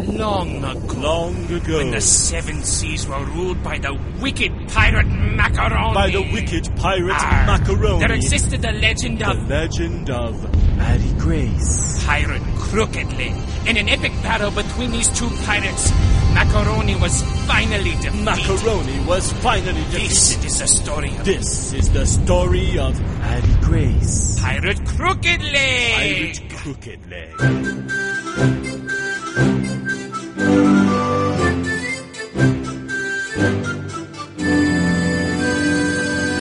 Long ago. Long ago. When the seven seas were ruled by the wicked pirate Macaroni. By the wicked pirate Macaroni. There existed the legend of... The legend of Mary Grace. Pirate Crooked Leg. In an epic battle between these two pirates, Macaroni was finally defeated. Macaroni was finally defeated. This is the story of... This is the story of Mary Grace. Pirate Crooked Leg. Pirate Crooked Leg.